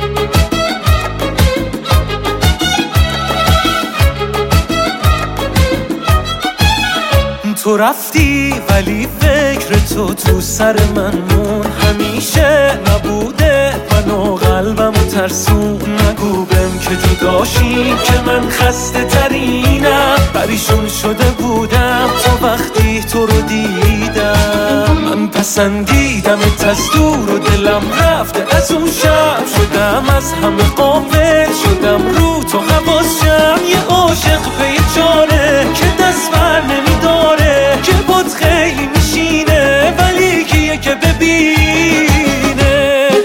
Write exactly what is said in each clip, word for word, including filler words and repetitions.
تو رفتی ولی فکر تو تو سر من مون، همیشه نبوده منو قلبمو ترسون. نگو بهم که جداشی که من خسته ترینم، پریشون شده بودم تو وقتی تو رو دیدم. من پسندیدمت از دور و دلم رفته از اون شب، شدم از همه غافل، شدم رو تو حواسم. یه عاشق پی چاره که دست بر نمیداره، که بود خیلی میشینه ولی کیه که ببینه.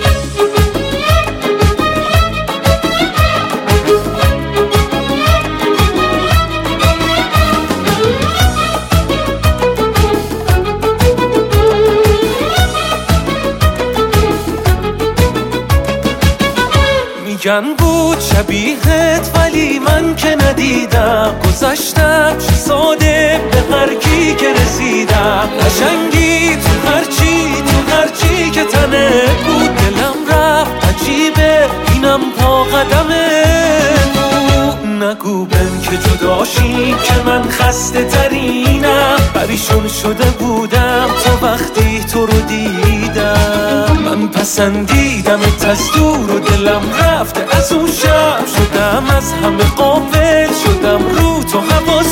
میگن بود شبیهت ولی من که ندیدم، گذشتم چه ساده به هر کی که رسیدم. قشنگی تو هرچی تو هرچی که تنه بود، دلم رفت عجیبه اینم پا قدمه. نگو بهم که جداشی که من خسته ترینم، پریشون شده بودم تو وقتی تو رو دیدم. من پسندیدمت از دور و دلم رفته از اون شب، شدم از همه غافل، شدم رو تو حواس